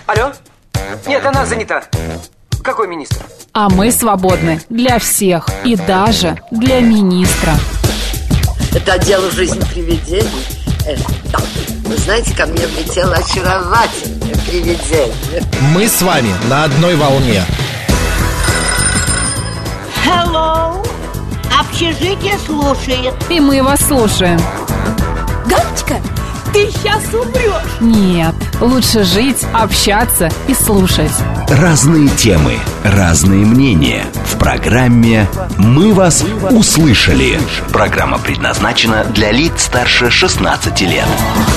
Алло? Нет, она занята. Какой министр? А мы свободны для всех и даже для министра. Это дело жизни привидений. Да. Вы знаете, ко мне влетело очаровательное привидение. Мы с вами на одной волне. Hello. Общежитие слушает. И мы вас слушаем. Галочка, ты сейчас умрешь. Нет, лучше жить, общаться и слушать. Разные темы, разные мнения. В программе «Мы вас услышали». Программа предназначена для лиц старше 16 лет.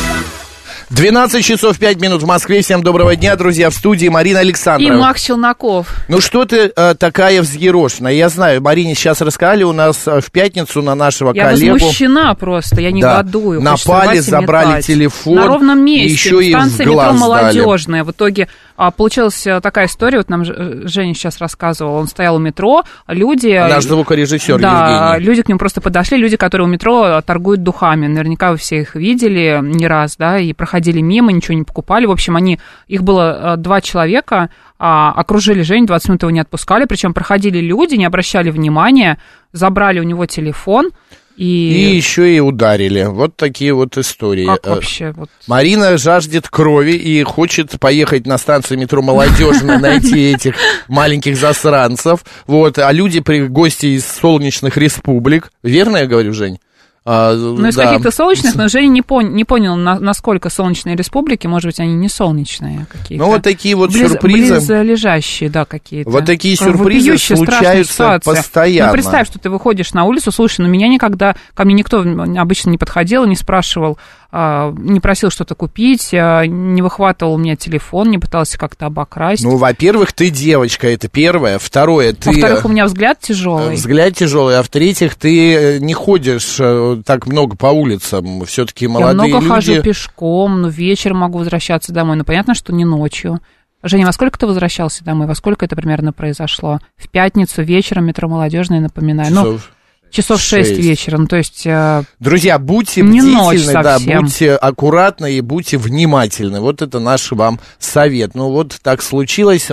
12 часов 5 минут в Москве. Всем доброго дня, друзья. В студии Марина Александрова. И Макс Челноков. Ну что ты такая взъерошенная? Я знаю, Марине сейчас рассказали, у нас в пятницу на нашего коллегу... Я возмущена просто, я негодую. Напали, забрали телефон. На ровном месте, еще и станция в глаз метро Молодежная. В итоге получилась такая история, вот нам Женя сейчас рассказывал, он стоял у метро, люди... Наш звукорежиссер да, Евгений. люди к нему просто подошли, люди, которые у метро торгуют духами. Наверняка вы все их видели не раз, да, и проходили мимо, ничего не покупали. В общем, их было 2 человека, окружили Женю, 20 минут его не отпускали, причем проходили люди, не обращали внимания, забрали у него телефон. И еще и ударили. Вот такие вот истории. Как вообще? Вот. Марина жаждет крови и хочет поехать на станцию метро Молодежная, найти этих маленьких засранцев. Вот. А люди, гости из солнечных республик. Верно я говорю, Жень? Ну, из каких-то солнечных, но Женя не понял, насколько солнечные республики, может быть, они не солнечные какие-то. Ну, вот такие вот сюрпризы. Близлежащие, да, какие-то. Вот такие сюрпризы случаются постоянно. Ну, представь, что ты выходишь на улицу, слушай, ко мне никто обычно не подходил, не спрашивал, не просил что-то купить, не выхватывал у меня телефон, не пытался как-то обокрасть. Ну, во-первых, ты девочка, это первое. Второе, ты... Во-вторых, у меня взгляд тяжелый. Взгляд тяжелый. А в-третьих, ты не ходишь так много по улицам. Все-таки молодые люди... Я много хожу пешком, но вечером могу возвращаться домой. Но понятно, что не ночью. Женя, во сколько ты возвращался домой? Во сколько это примерно произошло? В пятницу вечером, метро Молодежная, напоминаю. Часов 6 вечера, ну, то есть... Друзья, будьте бдительны, да, будьте аккуратны и будьте внимательны. Вот это наш вам совет. Ну, вот так случилось.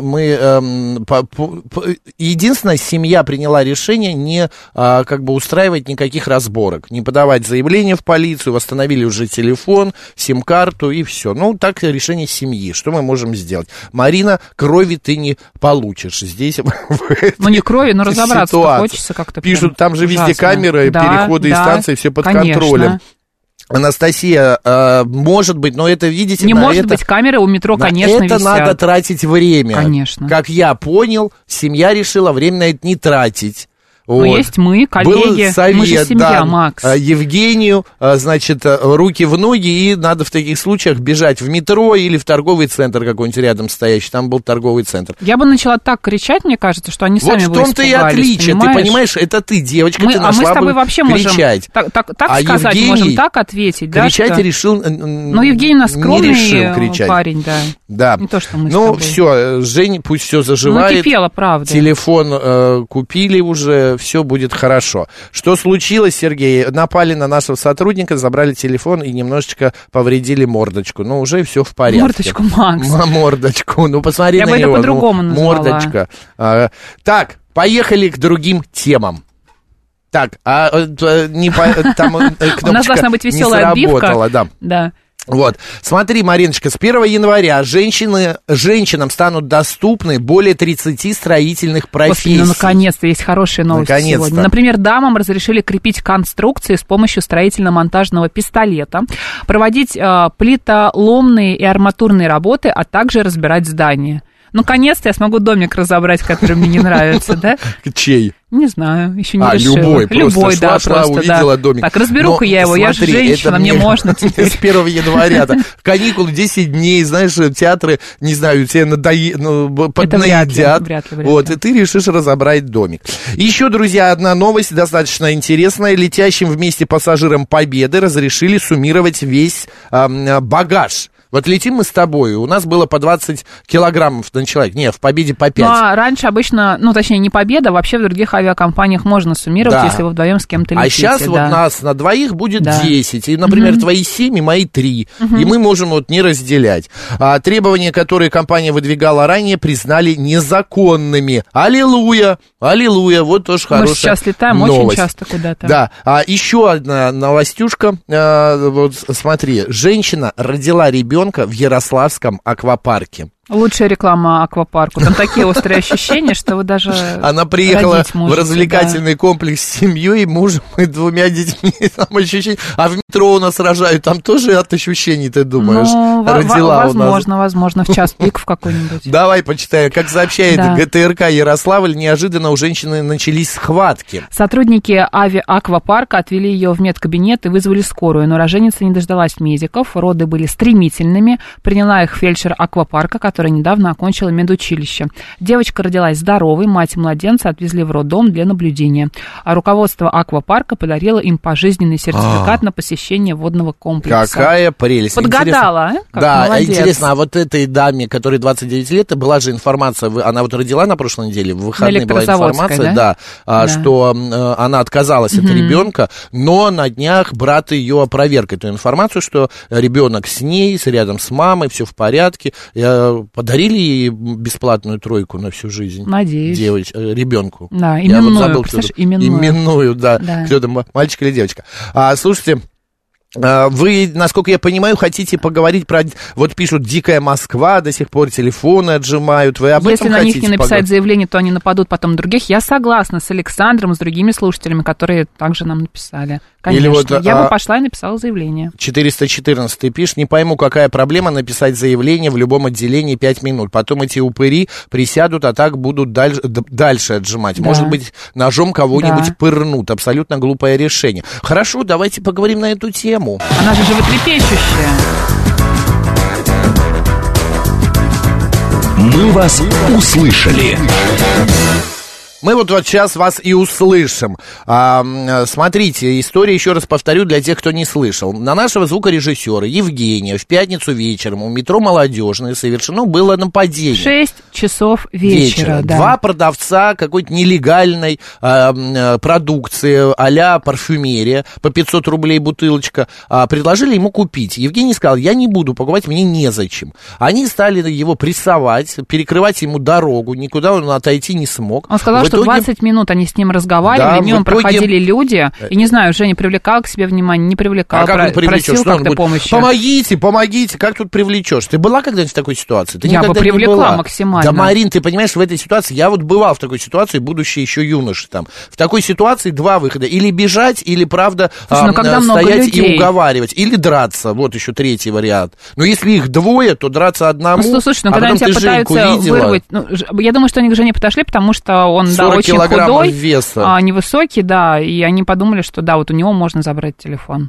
Единственное, семья приняла решение не устраивать никаких разборок, не подавать заявление в полицию, восстановили уже телефон, сим-карту и все. Ну, так решение семьи. Что мы можем сделать? Марина, крови ты не получишь здесь. Ну, не крови, но разобраться хочется как-то. Пишут, там же везде камеры, переходы и станции, все под контролем. Анастасия, может быть, но это, видите... Не может быть, камеры у метро, конечно, висят. Это надо тратить время. Конечно. Как я понял, семья решила время на это не тратить. Вот. Но есть мы, коллеги, был совет, мы же семья, да, Макс. Евгению, значит, руки в ноги, и надо в таких случаях бежать в метро или в торговый центр какой-нибудь рядом стоящий, там был торговый центр. Я бы начала так кричать, мне кажется, что они сами бы испугались. Вот в том-то и отличие, ты понимаешь, это ты, девочка, ты нашла бы кричать. А мы с тобой вообще можем так сказать, Евгений можем так ответить, да? Кричать решил, но Евгений у нас скромный парень, да. Да. Не то, что мы с тобой. Ну, все, Жень, пусть все заживает. Ну, кипело, правда. Телефон купили уже, все будет хорошо. Что случилось, Сергей? Напали на нашего сотрудника, забрали телефон и немножечко повредили мордочку. Ну, уже все в порядке. Мордочку, Макс. Мордочку. Ну, посмотри на него. Я бы это по-другому назвала. Мордочка. Так, поехали к другим темам. Так, у нас должна быть веселая отбивка. Да. Вот, смотри, Мариночка, с 1 января женщинам станут доступны более 30 строительных профессий. Господи, ну, наконец-то, есть хорошие новости сегодня. Например, дамам разрешили крепить конструкции с помощью строительно-монтажного пистолета, проводить плитоломные и арматурные работы, а также разбирать здания. Наконец-то я смогу домик разобрать, который мне не нравится, да? Чей? Не знаю, еще не решила. Любой, да, просто увидела домик. Так, разберу-ка я его, я же женщина, мне можно теперь. С 1 января-то. Каникулы 10 дней, знаешь, театры, не знаю, тебе поднаедят. Вряд ли. Вот, и ты решишь разобрать домик. Еще, друзья, одна новость достаточно интересная. Летящим вместе пассажирам Победы разрешили суммировать весь багаж. Вот летим мы с тобой, у нас было по 20 килограммов на человека. Не, в Победе по 5. Ну, а раньше обычно, ну, точнее, не Победа, вообще в других авиакомпаниях можно суммировать, если вы вдвоем с кем-то летите. А сейчас вот нас на двоих будет 10. И, например, твои 7 и мои 3. И мы можем вот не разделять. Требования, которые компания выдвигала ранее, признали незаконными. Аллилуйя! Аллилуйя! Вот тоже хорошая новость. Мы сейчас летаем очень часто куда-то. Да. Еще одна новостюшка. Вот смотри, женщина родила ребенка в Ярославском аквапарке. Лучшая реклама аквапарку. Там такие острые ощущения, что вы даже Она приехала в развлекательный комплекс с семьей, мужем и 2 детьми. Там ощущения. А в метро у нас рожают. Там тоже от ощущений, ты думаешь? Родила возможно, в час пик в какой-нибудь. Давай почитаем. Как сообщает ГТРК Ярославль, неожиданно у женщины начались схватки. Сотрудники авиааквапарка отвели ее в медкабинет и вызвали скорую, но роженица не дождалась медиков. Роды были стремительными. Приняла их фельдшер аквапарка, которая недавно окончила медучилище. Девочка родилась здоровой, мать младенца отвезли в роддом для наблюдения. А руководство аквапарка подарило им пожизненный сертификат на посещение водного комплекса. Какая прелесть. Подгадала, да, молодец. Интересно, а вот этой даме, которой 29 лет, была же информация, она вот родила на прошлой неделе, в выходные была информация, что она отказалась от ребенка, но на днях брат ее опроверг эту информацию, что ребенок с ней, рядом с мамой, все в порядке. Подарили ей бесплатную 3 на всю жизнь. Надеюсь. Ребенку. Да, именную. Я вот забыл, кто именную, да. Кто там, мальчик или девочка. Слушайте, вы, насколько я понимаю, хотите поговорить про... Вот пишут, «Дикая Москва», до сих пор телефоны отжимают. Вы об этом хотите поговорить? Если на них не написать заявление, то они нападут потом других. Я согласна с Александром, с другими слушателями, которые также нам написали. Конечно. Вот, я бы пошла и написала заявление. 414 пишет: не пойму, какая проблема написать заявление в любом отделении 5 минут. Потом эти упыри присядут, а так будут дальше отжимать. Да. Может быть, ножом кого-нибудь пырнут. Абсолютно глупое решение. Хорошо, давайте поговорим на эту тему. Она же животрепещущая. Мы вас услышали. Мы вот сейчас вас и услышим. Смотрите, история, еще раз повторю, для тех, кто не слышал. На нашего звукорежиссера Евгения в пятницу вечером у метро «Молодежное» совершено было нападение. 6 часов вечера, да. 2 продавца какой-то нелегальной продукции а-ля парфюмерия, по 500 рублей бутылочка, предложили ему купить. Евгений сказал: я не буду покупать, мне незачем. Они стали его прессовать, перекрывать ему дорогу, никуда он отойти не смог. Он сказал, что 20 минут они с ним разговаривали, мимо проходили люди, и не знаю, Женя привлекал к себе внимание, не привлекал, как он просил как-то помощи. Помогите, как тут привлечешь? Ты была когда-нибудь в такой ситуации? Ты я бы привлекла максимально. Да, Марин, ты понимаешь, в этой ситуации, я вот бывал в такой ситуации, будучи еще юношей там. В такой ситуации 2 выхода: или бежать, или, правда, стоять и уговаривать, или драться. Вот еще 3-й вариант. Но если их 2, то драться одному, слушай, когда они тебя пытаются вырвать, я думаю, что они к Жене подошли, потому что он очень худой, веса. Невысокий, да, и они подумали, что да, вот у него можно забрать телефон.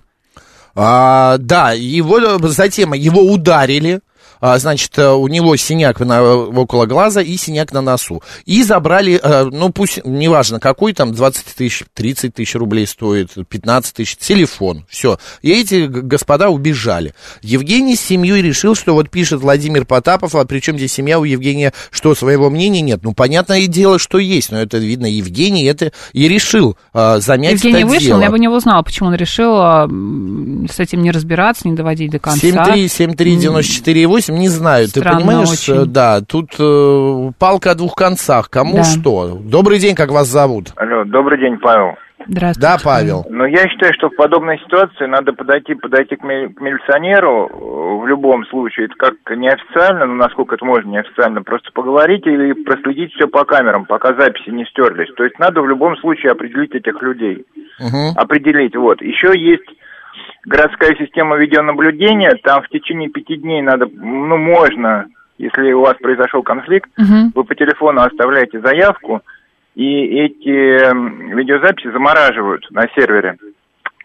Да, затем его ударили. Значит, у него синяк около глаза и синяк на носу. И забрали, пусть, неважно какой, там 20 тысяч, 30 тысяч рублей стоит, 15 тысяч, телефон, все. И эти господа убежали. Евгений с семьей решил, что вот пишет Владимир Потапов, а при чем здесь семья у Евгения, что своего мнения нет? Ну, понятное дело, что есть, но это, видно, Евгений это и решил замять Евгений это вышел, дело. Я бы не узнала, почему он решил с этим не разбираться, не доводить до конца. 7373948, не знаю, странно, ты понимаешь, очень. Да, тут палка о 2 концах, кому что. Добрый день, как вас зовут? Алло, добрый день, Павел. Здравствуйте. Да, Павел. Но я считаю, что в подобной ситуации надо подойти к милиционеру в любом случае, это как неофициально, насколько это можно неофициально, просто поговорить или проследить все по камерам, пока записи не стерлись. То есть надо в любом случае определить этих людей. Определить, вот. Еще есть городская система видеонаблюдения, там в течение 5 дней надо, можно, если у вас произошел конфликт, вы по телефону оставляете заявку, и эти видеозаписи замораживают на сервере.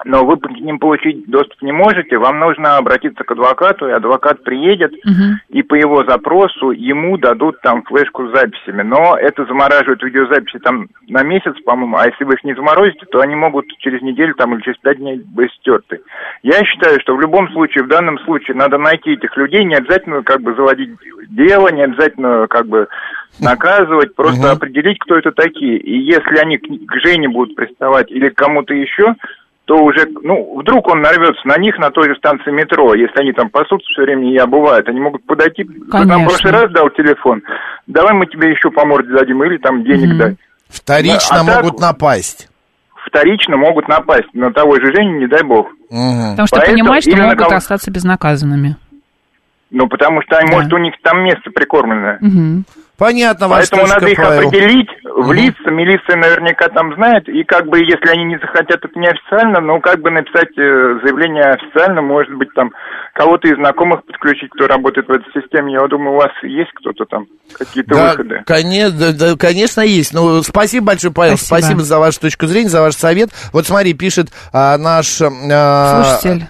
но вы к ним получить доступ не можете, вам нужно обратиться к адвокату, и адвокат приедет, и по его запросу ему дадут там флешку с записями. Но это замораживает видеозаписи там на месяц, по-моему, а если вы их не заморозите, то они могут через неделю там или через 5 дней быть стерты. Я считаю, что в любом случае, в данном случае, надо найти этих людей, не обязательно как бы заводить дело, не обязательно как бы наказывать, просто определить, кто это такие. И если они к Жене будут приставать или к кому-то еще, то уже, вдруг он нарвется на них на той же станции метро, если они там пасутся все время и обувают, они могут подойти, кто нам в прошлый раз дал телефон, давай мы тебе еще по морде дадим, или там денег дай. Вторично могут напасть. Вторично могут напасть на того же Женю, не дай бог. Потому что понимаешь, что могут остаться безнаказанными. Потому что, может, у них там место прикормленное. Понятно, поэтому надо их определить в лица, милиция наверняка там знает, и как бы, если они не захотят это неофициально, как бы написать заявление официально, может быть, там кого-то из знакомых подключить, кто работает в этой системе. Я думаю, у вас есть кто-то там, какие-то выходы? Конечно, есть. Спасибо большое, Павел, спасибо за вашу точку зрения, за ваш совет. Вот смотри, пишет наш слушатель.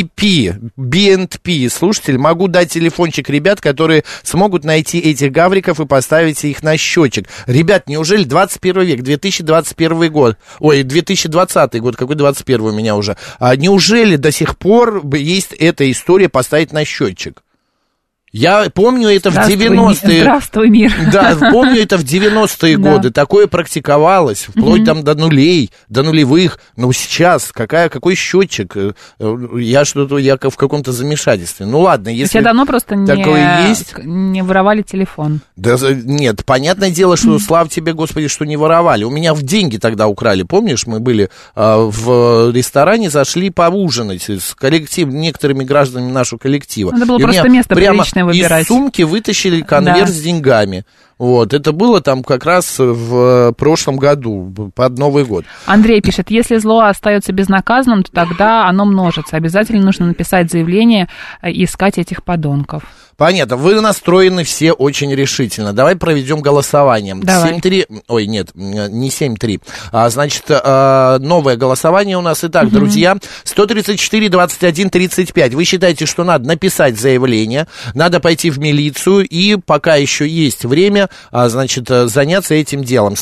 BNP, слушатель, могу дать телефончик ребят, которые смогут найти этих гавриков и поставить их на счетчик. Ребят, неужели 21 век, 2021 год, 2020 год, какой 21 у меня уже, неужели до сих пор есть эта история поставить на счетчик? Я помню это в 90-е. Здравствуй, мир. Да, помню это в 90-е годы. Такое практиковалось, вплоть там до нулей, до нулевых. Но сейчас какой счетчик? Я в каком-то замешательстве. Ладно, если тебе давно просто есть... не воровали телефон. Да нет, понятное дело, что слава тебе, Господи, что не воровали. У меня в деньги тогда украли. Помнишь, мы были в ресторане, зашли поужинать с некоторыми гражданами нашего коллектива. Надо было просто место приличное выбирать. Из сумки вытащили конверт с деньгами. Это было там как раз в прошлом году, под Новый год. Андрей пишет, если зло остается безнаказанным, то тогда оно множится. Обязательно нужно написать заявление и искать этих подонков. Понятно, вы настроены все очень решительно. Давай проведем голосование. 7-3, не 7-3. Значит, новое голосование у нас. Итак, друзья, 134-21-35. Вы считаете, что надо написать заявление, надо пойти в милицию, и пока еще есть время, заняться этим делом.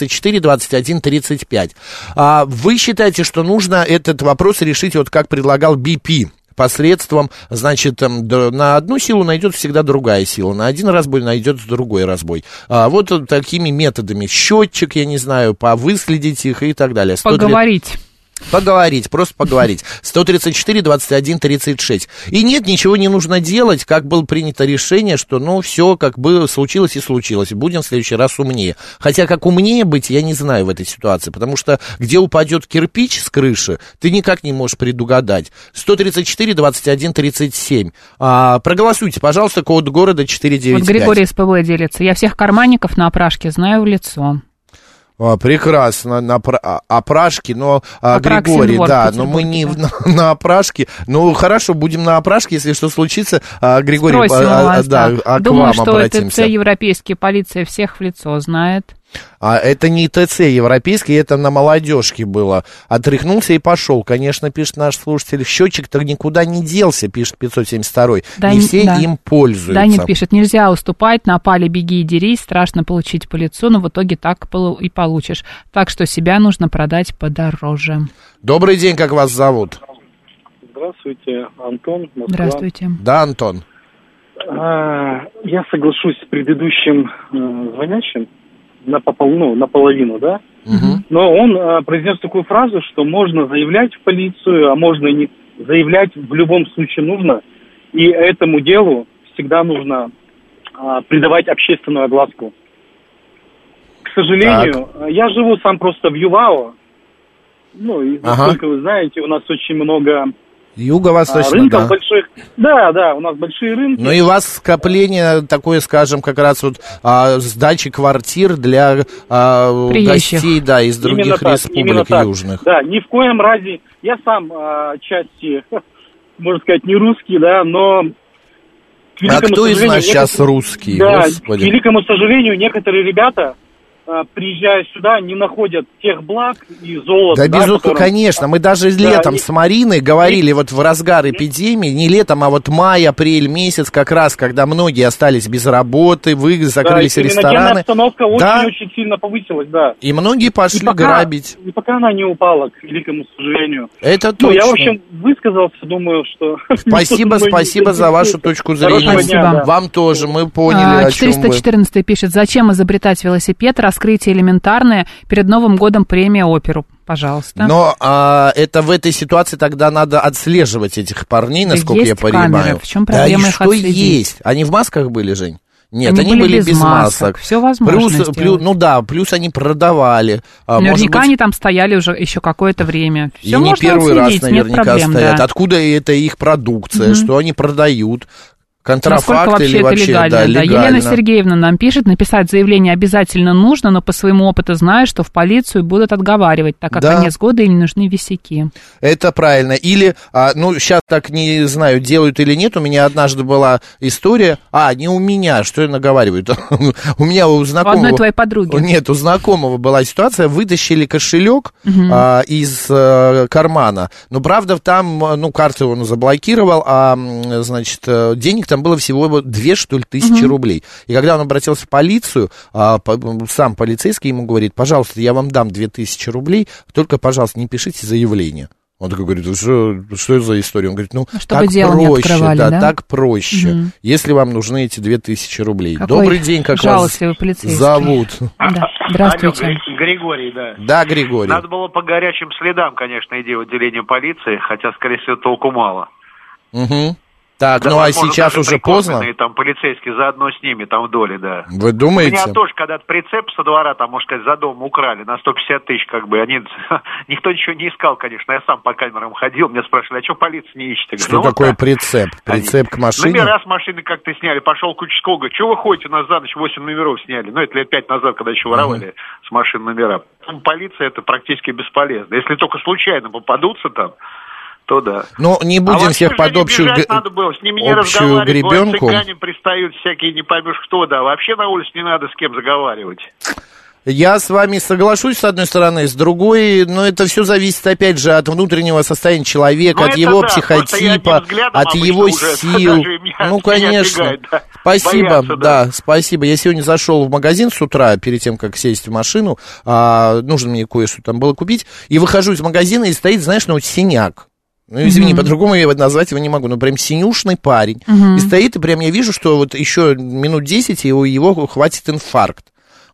134-21-35. Вы считаете, что нужно этот вопрос решить, как предлагал BP? Посредством, на одну силу найдет всегда другая сила, на один разбой найдет другой разбой. Такими методами. Счетчик, я не знаю, повыследить их и так далее. Просто поговорить. 134-21-36. И нет, ничего не нужно делать, как было принято решение, что, все как бы случилось и случилось. Будем в следующий раз умнее. Хотя, как умнее быть, я не знаю в этой ситуации, потому что где упадет кирпич с крыши, ты никак не можешь предугадать. 134-21-37. Проголосуйте, пожалуйста, код города 495. Григорий из ПВ делится. Я всех карманников на опрашке знаю в лицо. Прекрасно, на опрашке, но, Григорий, да, но мы не на опрашке. Хорошо, будем на опрашке, если что случится, Григорий, к Думаю, вам что обратимся. ТЦ европейские, полиция всех в лицо знает. Это не ТЦ европейский, это на молодежке было. Отряхнулся и пошел, конечно, пишет наш слушатель. Счетчик-то никуда не делся, пишет 572-й. Не все им пользуются. Даник пишет, нельзя уступать, напали, беги и дерись, страшно получить по лицу, но в итоге так и получишь. Так что себя нужно продать подороже. Добрый день, как вас зовут? Здравствуйте, Антон, Москва. Здравствуйте. Да, Антон. Я соглашусь с предыдущим звонящим наполовину, да? Угу. Но он произнес такую фразу, что можно заявлять в полицию, а можно и не заявлять, в любом случае нужно. И этому делу всегда нужно придавать общественную огласку. К сожалению, я живу сам просто в ЮВАО. И насколько вы знаете, у нас очень много... Юго-восточно, рынков больших. Да, у нас большие рынки. И у вас скопление такое, скажем, как раз сдачи квартир для гостей, из других республик южных. Да, ни в коем разе. Я сам отчасти, можно сказать, не русский, но... кто из нас сейчас русский? Да, Господи. к великому сожалению, некоторые ребята приезжая сюда, не находят тех благ и золота. Да, безусловно, конечно. Мы даже летом с Мариной говорили вот в разгар эпидемии, не летом, а вот май, апрель месяц, как раз, когда многие остались без работы, закрылись рестораны. Обстановка очень сильно повысилась, да. И многие пошли грабить. И пока она не упала, к великому сожалению. Это точно. Я, в общем, высказался, думаю, что... Спасибо за вашу точку зрения. Спасибо. Вам тоже, мы поняли, о чем вы. 414 пишет, зачем изобретать велосипед, раскрытие элементарное, перед Новым годом премия оперу. Пожалуйста. Но это в этой ситуации тогда надо отслеживать этих парней, насколько я понимаю. Камеры. В чем проблема их что отследить? Есть? Они в масках были, Жень? Нет, они были без масок. Все возможно. Плюс они продавали. Наверняка они там стояли уже еще какое-то время. Все и не первый раз наверняка проблем, стоят. Да. Откуда это их продукция, что они продают? Контрафакт насколько или вообще легально, да, легально. Елена Сергеевна нам пишет, написать заявление обязательно нужно, но по своему опыту знаю, что в полицию будут отговаривать, так как конец года им нужны висяки. Это правильно. Или, сейчас так не знаю, делают или нет, у меня однажды была история, не у меня, что я наговариваю, у меня у знакомого... У одной твоей подруги. Нет, у знакомого была ситуация, вытащили кошелек из кармана, но правда там, карту он заблокировал, значит, денег там было всего 2, что ли, тысячи рублей. И когда он обратился в полицию, сам полицейский ему говорит, пожалуйста, я вам дам 2000 рублей, только, пожалуйста, не пишите заявление. Он такой говорит, что это за история? Он говорит, чтобы так проще, да, так проще, если вам нужны эти 2000 рублей. Какой добрый день, как вас зовут? Да. Здравствуйте. Алло, Григорий, да. Да, Григорий. Надо было по горячим следам, конечно, идти в отделение полиции, хотя, скорее всего, толку мало. Так, да, а сейчас уже поздно? Там полицейские заодно с ними, там в доле, да. Вы думаете? У меня тоже когда-то прицеп со двора, там, можно сказать, за дом украли на 150 тысяч, никто ничего не искал, конечно, я сам по камерам ходил, меня спрашивали, а что полиция не ищет? Что такое прицеп? Прицеп к машине? Номера с машины как-то сняли, пошел к участковому, говорит, что вы ходите, у нас за ночь 8 номеров сняли, это лет 5 назад, когда еще воровали с машин номера. Полиция это практически бесполезно, если только случайно попадутся там, то да. Но не будем всех под общую гребенку. Цыгане пристают всякие, не поймешь кто, да. Вообще на улице не надо с кем заговаривать. Я с вами соглашусь, с одной стороны, с другой, но это все зависит, опять же, от внутреннего состояния человека, от его психотипа, от его сил. Конечно. Спасибо, спасибо. Я сегодня зашел в магазин с утра, перед тем, как сесть в машину, нужно мне кое-что там было купить, и выхожу из магазина, и стоит, знаешь, синяк. Извини, по-другому я назвать его не могу, прям синюшный парень. И стоит, и прям я вижу, что вот еще минут 10, и его хватит инфаркт.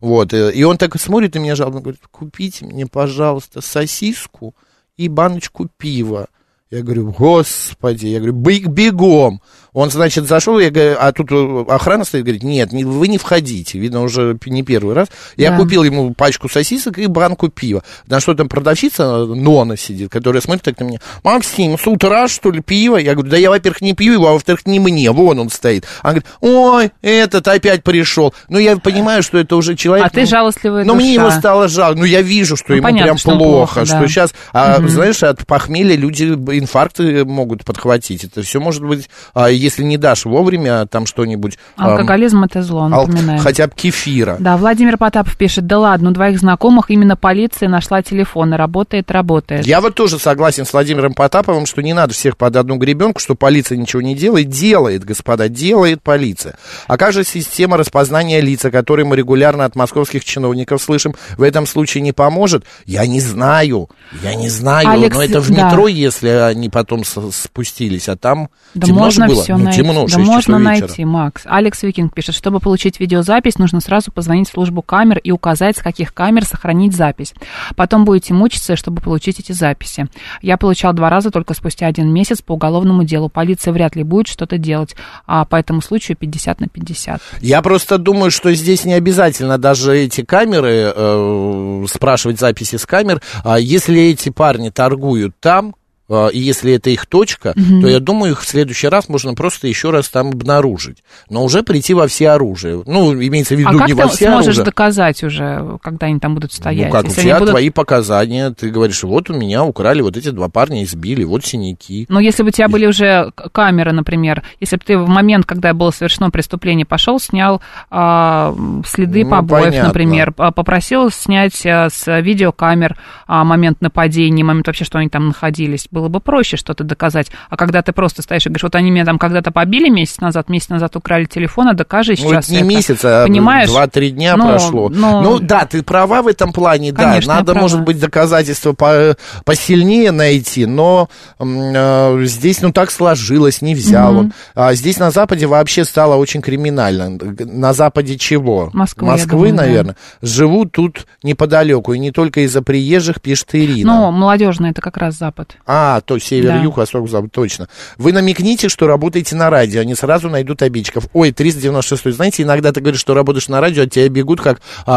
И он так смотрит на меня жалобно, говорит, купите мне, пожалуйста, сосиску и баночку пива. Я говорю, господи, бегом. Он, значит, зашел, я говорю, а тут охрана стоит, говорит, нет, вы не входите, видно, уже не первый раз. Я купил ему пачку сосисок и банку пива. На что там продавщица, Нона сидит, которая смотрит так на меня, Максим, с утра, что ли, пиво? Я говорю, да я, во-первых, не пью его, а во-вторых, не мне, вон он стоит. Она говорит, ой, этот опять пришел. Я понимаю, что это уже человек. А ты жалостливая душа. Мне его стало жалко, я вижу, что ему понятно, прям что плохо, что сейчас, знаешь, от похмелья люди инфаркты могут подхватить. Это все может быть... Если не дашь вовремя, там что-нибудь... Алкоголизм это зло, напоминаю. Хотя бы кефира. Да, Владимир Потапов пишет, да ладно, у 2 знакомых именно полиция нашла телефоны, работает. Я вот тоже согласен с Владимиром Потаповым, что не надо всех под одну гребенку, что полиция ничего не делает. Делает, господа, делает полиция. А как же система распознания лица, которую мы регулярно от московских чиновников слышим, в этом случае не поможет? Я не знаю, Алекс, но это в метро, если они потом спустились, а там темно же было. Темно, 6 можно найти, Макс. Алекс Викинг пишет, чтобы получить видеозапись, нужно сразу позвонить в службу камер и указать, с каких камер сохранить запись. Потом будете мучиться, чтобы получить эти записи. Я получал 2 раза только спустя 1 месяц по уголовному делу. Полиция вряд ли будет что-то делать, а по этому случаю 50/50. Я просто думаю, что здесь не обязательно даже эти камеры, спрашивать записи с камер. Если эти парни торгуют там, и если это их точка, то я думаю, их в следующий раз можно просто еще раз там обнаружить. Но уже прийти во все оружие. Ну, имеется в виду не во все оружие. А как ты сможешь доказать уже, когда они там будут стоять? Ну, как, у тебя твои показания, ты говоришь, вот у меня украли вот эти 2 парня, избили, вот синяки. Но если бы у тебя были уже камеры, например, если бы ты в момент, когда было совершено преступление, пошел, снял следы побоев, понятно. Например, попросил снять с видеокамер момент нападения, момент вообще, что они там находились, было бы проще что-то доказать. А когда ты просто стоишь и говоришь, вот они меня там когда-то побили месяц назад украли телефон, а докажи сейчас это. Не месяц, а 2-3 дня прошло. Ну да, ты права в этом плане, конечно, да, надо, может быть, доказательства посильнее найти, но здесь, так сложилось, не взял он. А здесь на Западе вообще стало очень криминально. На Западе чего? Москвы, наверное. Да. Живут тут неподалеку, и не только из-за приезжих, пишет Ирина. Ну, молодежный, это как раз Запад. То север, юг, восток, запад, точно. Вы намекните, что работаете на радио, они сразу найдут обидчиков. Ой, 396, знаете, иногда ты говоришь, что работаешь на радио, а тебя бегут как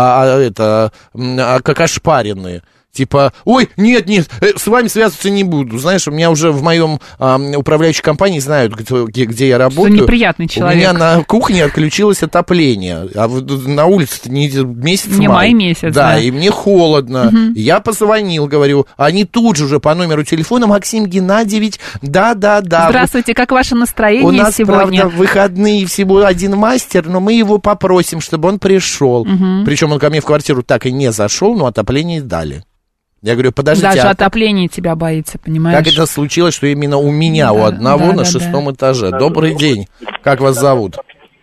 ошпаренные. Типа, ой, нет, с вами связываться не буду. Знаешь, у меня уже в моем управляющей компании знают, где я работаю. Что неприятный человек. У меня на кухне отключилось отопление, а на улице месяц не май месяц, да, и мне холодно. Я позвонил, говорю, они тут же по номеру телефона, Максим Геннадьевич, да. Здравствуйте, как ваше настроение сегодня? У нас, правда, выходные всего один мастер, но мы его попросим, чтобы он пришел. Причем он ко мне в квартиру так и не зашел, но отопление дали. Я говорю, подождите. Даже отопление тебя боится, понимаешь? Как это случилось, что именно у меня, у одного на 6-м этаже? Добрый день. Как вас зовут?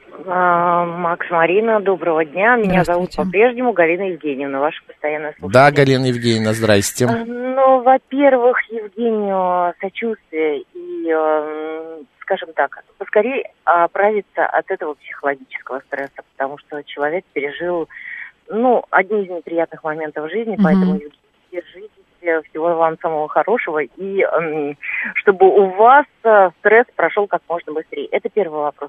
Макс, Марина, доброго дня. Меня зовут по-прежнему Галина Евгеньевна, ваша постоянная слушательница. Да, Галина Евгеньевна, здрасте. Во-первых, Евгению сочувствие и, скажем так, поскорее оправиться от этого психологического стресса, потому что человек пережил, одни из неприятных моментов жизни, поэтому держитесь, всего вам самого хорошего, и чтобы у вас стресс прошел как можно быстрее. Это первый вопрос.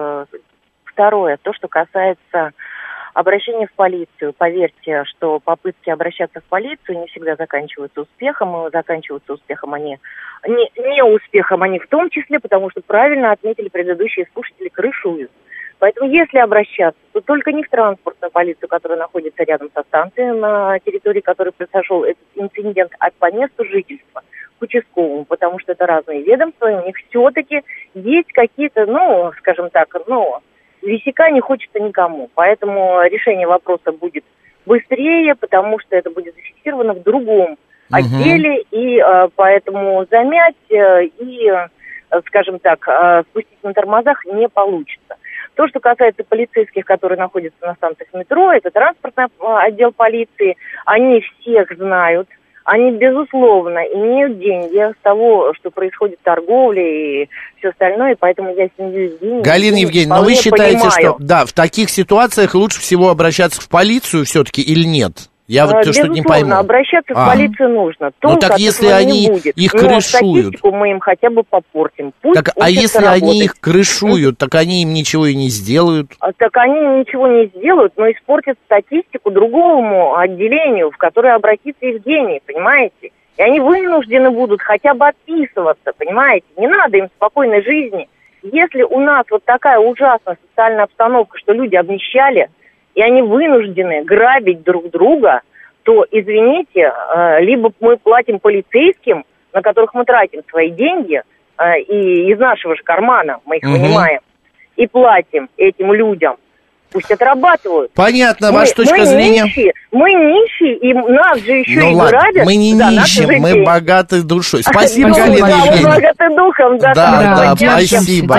Второе, то, что касается обращения в полицию. Поверьте, что попытки обращаться в полицию не всегда заканчиваются успехом, и заканчиваются успехом они не успехом они в том числе, потому что правильно отметили предыдущие слушатели, крышуют. Поэтому, если обращаться, то только не в транспортную полицию, которая находится рядом со станцией, на территории которой произошел этот инцидент, а по месту жительства, к участковому, потому что это разные ведомства, и у них все-таки есть какие-то, скажем так, висяка не хочется никому. Поэтому решение вопроса будет быстрее, потому что это будет зафиксировано в другом отделе, и поэтому замять и, скажем так, спустить на тормозах не получится. То, что касается полицейских, которые находятся на станциях метро, это транспортный отдел полиции, они всех знают, они, безусловно, имеют деньги с того, что происходит торговля и все остальное, и поэтому я семью Евгению... Галина Евгеньевна, но вы считаете, что в таких ситуациях лучше всего обращаться в полицию все-таки или нет? Я вот что не пойму. Обращаться в полицию нужно. Так если они их крышуют? Статистику мы им хотя бы попортим. Пусть если они их крышуют, так они им ничего и не сделают? Так они им ничего не сделают, но испортят статистику другому отделению, в которое обратится Евгений, понимаете? И они вынуждены будут хотя бы отписываться, понимаете? Не надо им спокойной жизни. Если у нас вот такая ужасная социальная обстановка, что люди обнищали, и они вынуждены грабить друг друга, то, извините, либо мы платим полицейским, на которых мы тратим свои деньги, и из нашего же кармана, мы их вынимаем, и платим этим людям. Пусть отрабатывают. Понятно, ваша точка зрения. Мы нищие, и нас же еще грабят. Мы не нищие, мы богаты душой. Спасибо, Галина Евгеньевна. Мы богаты духом, да, спасибо.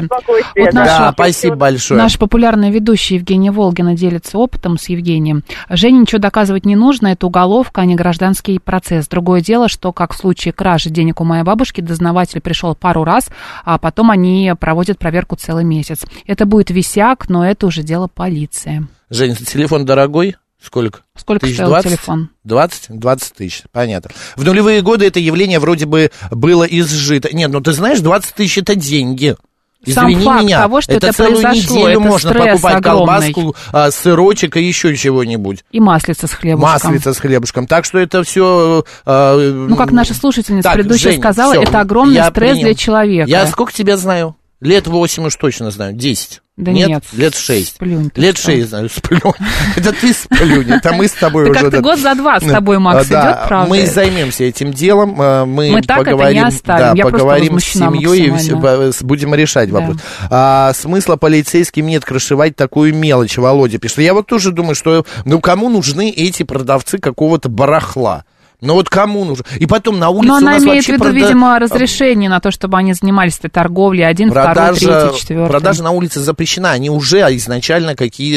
Спасибо большое. Наш популярный ведущий Евгения Волгина делится опытом с Евгением. Жене ничего доказывать не нужно, это уголовка, а не гражданский процесс. Другое дело, что, как в случае кражи денег у моей бабушки, дознаватель пришел пару раз, а потом они проводят проверку целый месяц. Это будет висяк, но это уже дело полиция. Жень, телефон дорогой? Сколько стоил 20? Телефон? 20 тысяч, понятно. В нулевые годы это явление вроде бы было изжито. Нет, ты знаешь, 20 тысяч это деньги. Сам факт того, что это целую произошло, неделю это можно стресс покупать огромный. колбаску, сырочек и еще чего-нибудь. И маслица с хлебушком. Так что это все... как наша слушательница предыдущая Жень, сказала, всё, это огромный стресс принял. для человека. Я сколько тебя знаю? Лет 8 уж точно знаю, 10. Да нет, лет 6. Сплюнь ты. Лет 6 знаю, сплюнь. Это ты сплюнь, это мы с тобой уже... Ты как-то год за два с тобой, Макс, идет, правда? Мы займемся этим делом, мы так поговорим, это не оставим. Я поговорим с семьей и будем решать вопрос. Смысла полицейским нет крышевать такую мелочь, Володя пишет. Я вот тоже думаю, что кому нужны эти продавцы какого-то барахла? Ну вот кому нужно? И потом на улице у нас она имеет вообще... в виду, видимо, разрешение на то, чтобы они занимались этой торговлей. 1, 2, 3, 4. Продажа на улице запрещена. Они уже изначально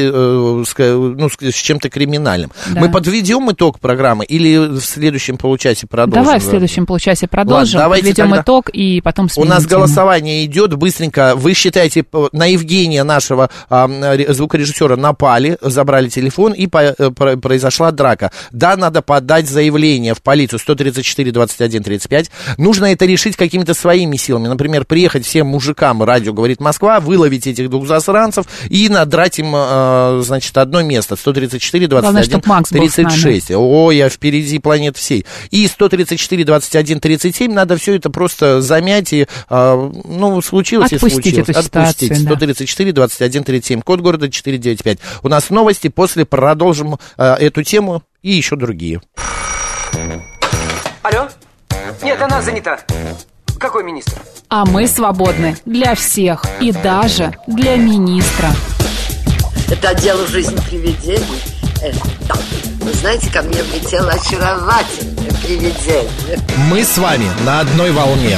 с чем-то криминальным. Да. Мы подведем итог программы или в следующем получасе продолжим? Давай в следующем получасе продолжим. Ладно, подведем итог и потом сменим У нас тему. голосование идет быстренько. Вы считаете, на Евгения, нашего звукорежиссера, напали, забрали телефон и произошла драка. Да, надо подать заявление в полицию 134 21 35. Нужно это решить какими-то своими силами. Например, приехать всем мужикам, радио говорит Москва, выловить этих двух засранцев и надрать им, одно место. 134 21 36. О, я впереди планет всей. И 134 21 37 надо все это просто замять и, случилось и случилось. Эту ситуацию, отпустить. 134 21 37. Код города 495. У нас новости, после продолжим эту тему и еще другие. Алло? Нет, она занята. Какой министр? А мы свободны для всех и даже для министра. Это дело жизни привидений. Вы знаете, ко мне влетело очаровательное привидение. Мы с вами на одной волне.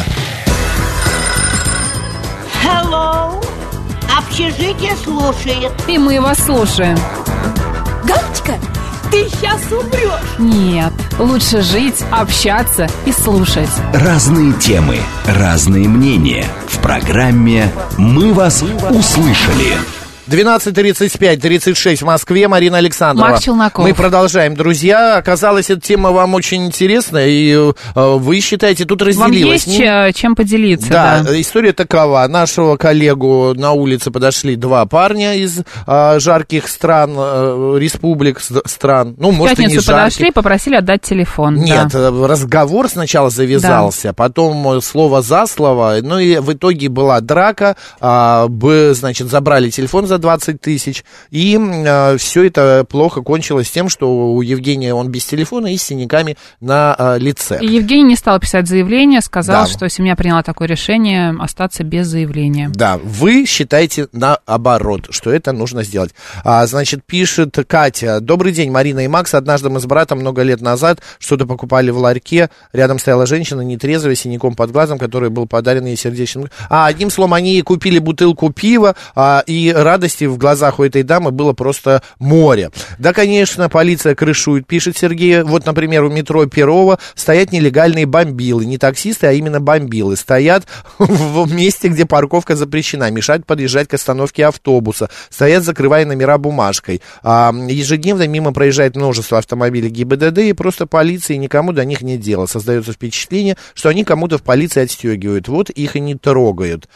Hello. Общежитие слушает. И мы вас слушаем. Галочка, ты сейчас умрешь. Нет, лучше жить, общаться и слушать. Разные темы, разные мнения. В программе «Мы вас услышали». 12:35, в Москве. Марина Александрова. Марк Челноков. Мы продолжаем, друзья. Оказалось, эта тема вам очень интересна, и вы считаете, тут разделилась. Вам есть чем поделиться. Да, история такова. Нашего коллегу на улице подошли два парня из жарких стран, республик, стран. Может, и не жарких. Подошли, попросили отдать телефон. Нет, разговор сначала завязался, потом слово за слово, и в итоге была драка, забрали телефон за 20 тысяч, и все это плохо кончилось тем, что у Евгения он без телефона и с синяками на лице. И Евгений не стал писать заявление, сказал, что семья приняла такое решение остаться без заявления. Да, вы считаете наоборот, что это нужно сделать. Пишет Катя: добрый день, Марина и Макс. Однажды мы с братом много лет назад что-то покупали в ларьке, рядом стояла женщина нетрезвая, с синяком под глазом, который был подарен ей сердечным. Одним словом, они купили бутылку пива, и радости в глазах у этой дамы было просто море. Да, конечно, полиция крышует, пишет Сергей. Вот, например, у метро Перова стоят нелегальные бомбилы. Не таксисты, а именно бомбилы. Стоят в месте, где парковка запрещена. Мешают подъезжать к остановке автобуса. Стоят, закрывая номера бумажкой. Ежедневно мимо проезжает множество автомобилей ГИБДД, и просто полиции никому до них нет дела. Создается впечатление, что они кому-то в полиции отстегивают. Вот их и не трогают.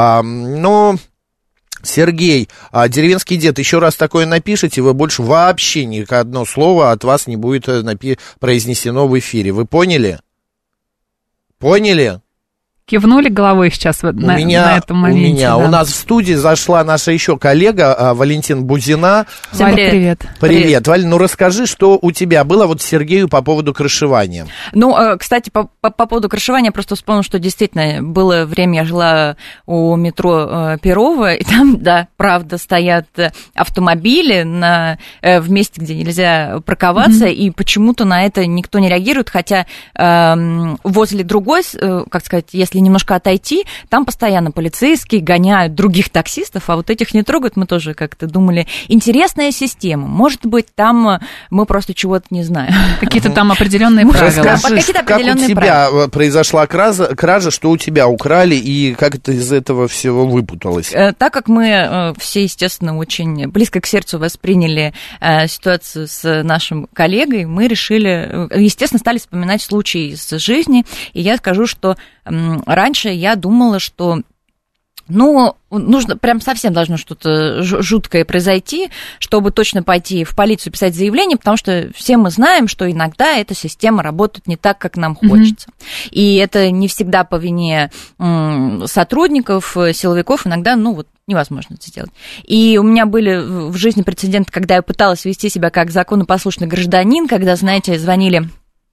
Сергей, деревенский дед, еще раз такое напишите, вы больше вообще ни одно слово от вас не будет произнесено в эфире. Вы поняли? Поняли? Кивнули головой сейчас на этом моменте. У меня. У нас в студии зашла наша еще коллега Валентина Бузина. Валя, привет. Привет. Валь, расскажи, что у тебя было Сергею по поводу крышевания. Кстати, по поводу крышевания, просто вспомнил, что действительно было время, я жила у метро Перова, и там, да, правда, стоят автомобили в месте, где нельзя парковаться, и почему-то на это никто не реагирует, хотя возле другой, если немножко отойти, там постоянно полицейские гоняют других таксистов, а вот этих не трогают. Мы тоже как-то думали, интересная система. Может быть, там мы просто чего-то не знаем. Какие-то там определенные правила. Расскажи, как у тебя произошла кража, что у тебя украли, и как ты из этого всего выпуталась? Так как мы все, естественно, очень близко к сердцу восприняли ситуацию с нашим коллегой, мы решили, естественно, стали вспоминать случаи из жизни, и я скажу, что раньше я думала, что Ну, нужно, прям совсем должно что-то жуткое произойти, чтобы точно пойти в полицию писать заявление, потому что все мы знаем, что иногда эта система работает не так, как нам хочется. И это не всегда по вине сотрудников, силовиков, иногда, ну, вот, невозможно это сделать. И у меня были в жизни прецеденты, когда я пыталась вести себя как законопослушный гражданин, когда, знаете, звонили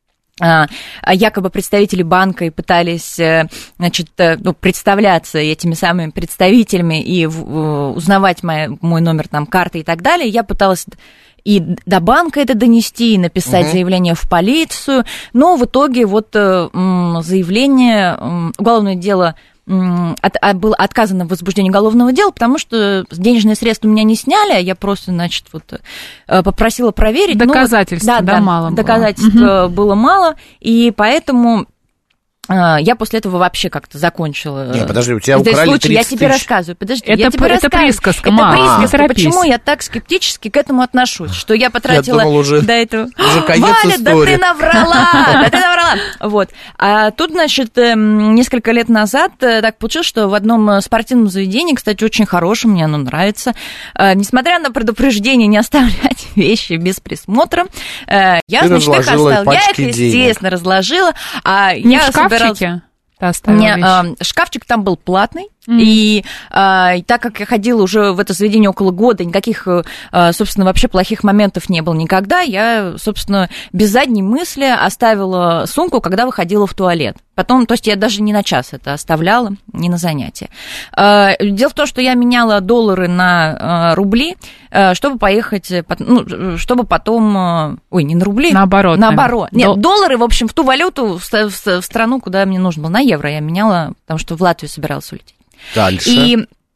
якобы представители банка и пытались, значит, ну, представляться этими самыми представителями и узнавать мой номер там карты и так далее. Я пыталась и до банка это донести, и написать заявление в полицию, но в итоге вот заявление, уголовное дело было отказано в возбуждении уголовного дела, потому что денежные средства у меня не сняли, а я просто, значит, вот попросила проверить. Доказательств, мало было. Доказательств было мало, и поэтому я после этого вообще как-то закончила. Не, подожди, у тебя украли 30 Я тебе рассказываю. Подожди, это, я тебе это присказка, это присказка. Почему я так скептически к этому отношусь? Что я потратила до этого... Уже конец Валя, истории. да ты наврала! Вот. А тут, значит, несколько лет назад так получилось, что в одном спортивном заведении, кстати, очень хорошем, мне оно нравится, несмотря на предупреждение не оставлять вещи без присмотра, я, значит, их оставила. Я их, естественно, разложила. А я шкафчике ты оставила шкафчик там был платный, и так как я ходила уже в это заведение около года, никаких, собственно, вообще плохих моментов не было никогда, я, собственно, без задней мысли оставила сумку, когда выходила в туалет. Потом, то есть я даже не на час это оставляла, не на занятия. Дело в том, что я меняла доллары на рубли, чтобы поехать, ну, чтобы потом... Ой, не на рубли. Наоборот. Нет, доллары, в общем, в ту валюту, в страну, куда мне нужно было. На евро я меняла, потому что в Латвию собиралась улететь. Дальше. И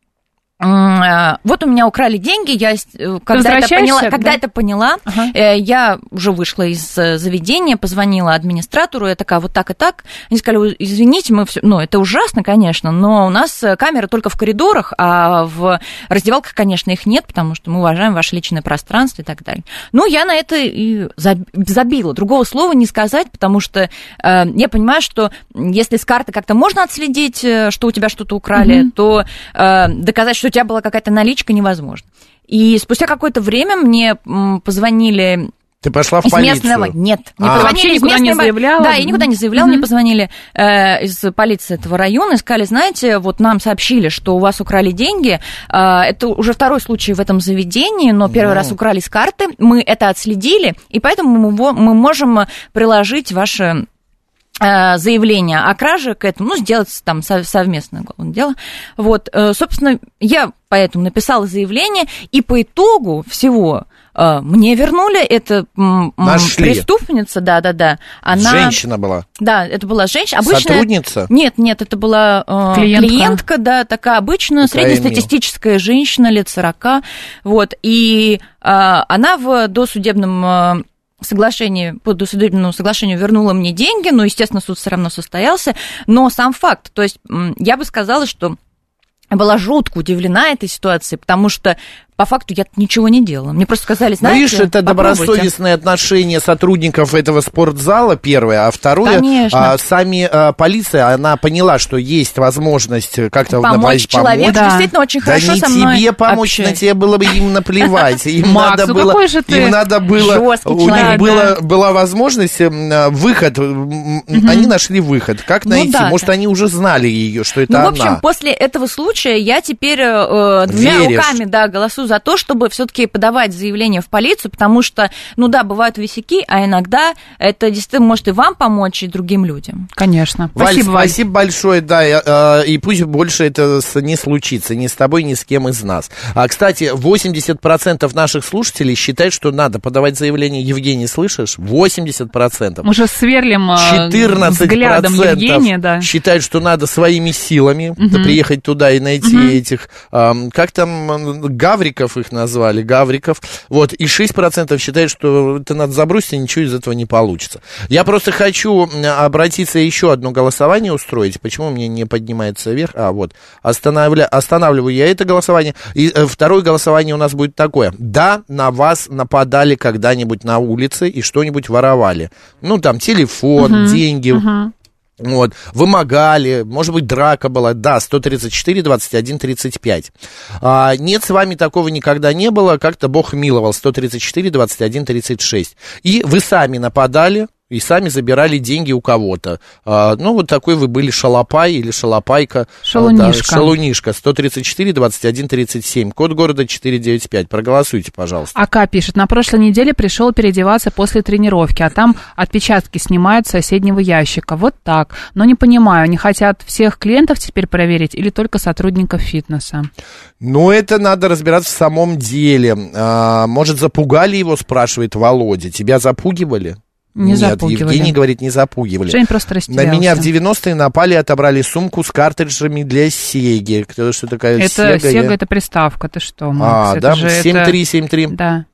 вот у меня украли деньги, я когда это поняла, я уже вышла из заведения, позвонила администратору, я такая, вот так и так. Они сказали, извините, мы все, ну, это ужасно, конечно, но у нас камеры только в коридорах, а в раздевалках, конечно, их нет, потому что мы уважаем ваше личное пространство и так далее. Ну, я на это и забила. Другого слова не сказать, потому что я понимаю, что если с карты как-то можно отследить, что у тебя что-то украли, то доказать, что у тебя была какая-то наличка, невозможно. И спустя какое-то время мне позвонили... Ты пошла в полицию? Нет, не позвонили из местной... не заявляла? Да, я никуда не заявляла, мне позвонили из полиции этого района и сказали, знаете, вот нам сообщили, что у вас украли деньги, это уже второй случай в этом заведении, но первый раз украли с карты, мы это отследили, и поэтому мы можем приложить ваше... заявление о краже к этому, ну, сделать там совместное уголовное дело. Вот, собственно, я поэтому написала заявление, и по итогу всего мне вернули, это преступница, да. Она... Женщина была? Да, это была женщина. Сотрудница? Нет, это была клиентка, да, такая обычная, среднестатистическая женщина, лет 40, вот, и она в досудебном... по досудебному соглашению вернула мне деньги, но, естественно, суд все равно состоялся, но сам факт, то есть я бы сказала, что я была жутко удивлена этой ситуацией, потому что по факту я ничего не делала. Мне просто сказали, знаете, видишь, это добросовестное отношение сотрудников этого спортзала, первое, а второе, полиция, она поняла, что есть возможность как-то помочь человеку, действительно очень хорошо не со мной тебе помочь, на тебе было бы им наплевать. Им Макс, надо было, у них была возможность, выход, они нашли выход. Как найти? Может, они уже знали ее, что это она. Ну, в общем, после этого случая я теперь двумя руками, голосую за то, чтобы все-таки подавать заявление в полицию, потому что, ну да, бывают висяки, а иногда это действительно может и вам помочь, и другим людям. Конечно. Спасибо, Валь. Спасибо большое, да, и пусть больше это не случится, ни с тобой, ни с кем из нас. Кстати, 80% наших слушателей считают, что надо подавать заявление. Евгений, слышишь? 80%. Мы же сверлим 14% взглядом Евгения, да. считают, что надо своими силами приехать туда и найти этих, как там, гавриков их назвали, гавриков. Вот, и 6% считают, что это надо забросить, и ничего из этого не получится. Я просто хочу обратиться, еще одно голосование устроить. Почему мне не поднимается вверх? Вот, останавливаю я это голосование. И второе голосование у нас будет такое. Да, на вас нападали когда-нибудь на улице и что-нибудь воровали. Ну, там, телефон, деньги. Вот, вымогали, может быть, драка была, да, 134, 21, 35. Нет, с вами такого никогда не было, как-то Бог миловал, 134, 21, 36. И вы сами нападали и сами забирали деньги у кого-то. Ну, вот такой вы были шалопай или шалопайка. Шалунишка. Да, шалунишка, 134, 21, 37, код города 495. Проголосуйте, пожалуйста. АК пишет, на прошлой неделе пришел переодеваться после тренировки, а там отпечатки снимают с соседнего ящика. Вот так. Но не понимаю, они хотят всех клиентов теперь проверить или только сотрудников фитнеса? Ну, это надо разбираться в самом деле. Может, запугали его, спрашивает Володя. Тебя запугивали? Не Нет, запугивали. Евгений говорит, не запугивали. Жень просто растерялся. На меня в 90-е напали и отобрали сумку с картриджами для Сеги. Что такая это Сега? Сега, это приставка, ты что, Макс? Да? Же 7373. Да.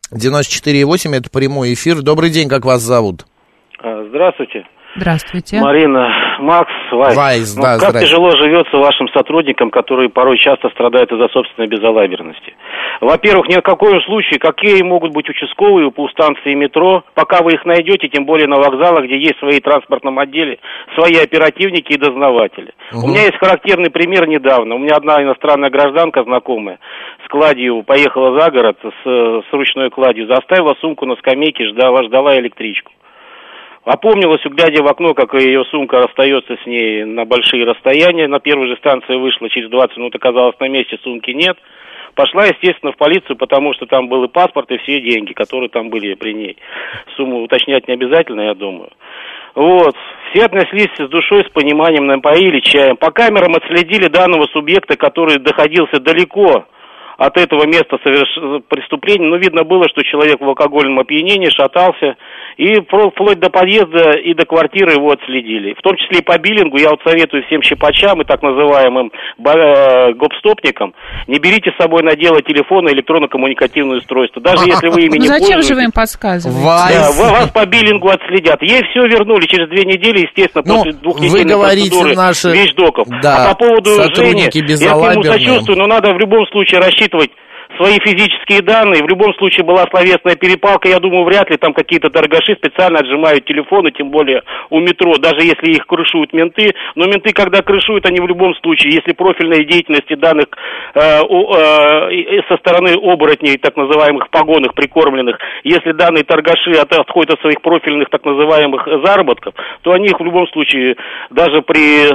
94,8, это прямой эфир. Добрый день, как вас зовут? Здравствуйте. Здравствуйте. Марина, Макс, Вайс. Вайс, да, как тяжело живется вашим сотрудникам, которые порой часто страдают из-за собственной безалаберности. Во-первых, ни в коем случае, какие могут быть участковые по станции метро, пока вы их найдете, тем более на вокзалах, где есть свои транспортном отделе, свои оперативники и дознаватели. У меня есть характерный пример недавно. У меня одна иностранная гражданка знакомая с кладью поехала за город, с ручной кладью, заставила сумку на скамейке, ждала электричку. Опомнилась, глядя в окно, как ее сумка расстается с ней на большие расстояния. На первой же станции вышла, через 20 минут оказалась на месте, сумки нет. Пошла, естественно, в полицию, потому что там был и паспорт, и все деньги, которые там были при ней. Сумму уточнять не обязательно, я думаю. Вот. Все отнеслись с душой, с пониманием, напоили чаем. По камерам отследили данного субъекта, который находился далеко от этого места преступления. Но видно было, что человек в алкогольном опьянении шатался. И вплоть до подъезда и до квартиры его отследили. В том числе и по биллингу. Я вот советую всем щипачам и так называемым гопстопникам: не берите с собой на дело телефон и электронно-коммуникативное устройство. Даже если вы ими не пользуетесь. Зачем же вы им подсказываете? Да, вас по биллингу отследят. Ей все вернули через 2 недели, естественно, после 2-недельной процедуры вещдоков. Да, а по поводу Жени, я к нему сочувствую, но надо в любом случае рассчитывать свои физические данные. В любом случае была словесная перепалка. Я думаю, вряд ли там какие-то торгаши специально отжимают телефоны, тем более у метро, даже если их крышуют менты. Но менты, когда крышуют, они в любом случае, если профильной деятельности данных со стороны оборотней, так называемых погонных, прикормленных, если данные торгаши отходят от своих профильных так называемых заработков, то они их в любом случае, даже при